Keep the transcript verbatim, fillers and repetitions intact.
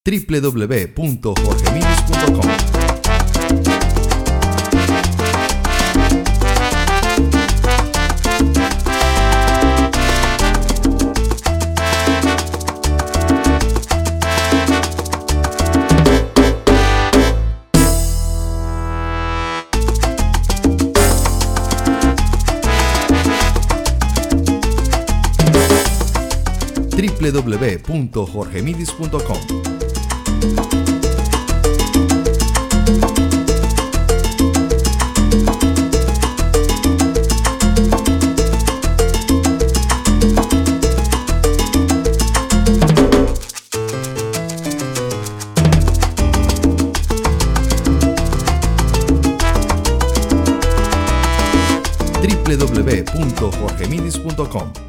w w w punto jorge midis punto com. w w w punto jorge midis punto com. w w w punto jorge midis punto com.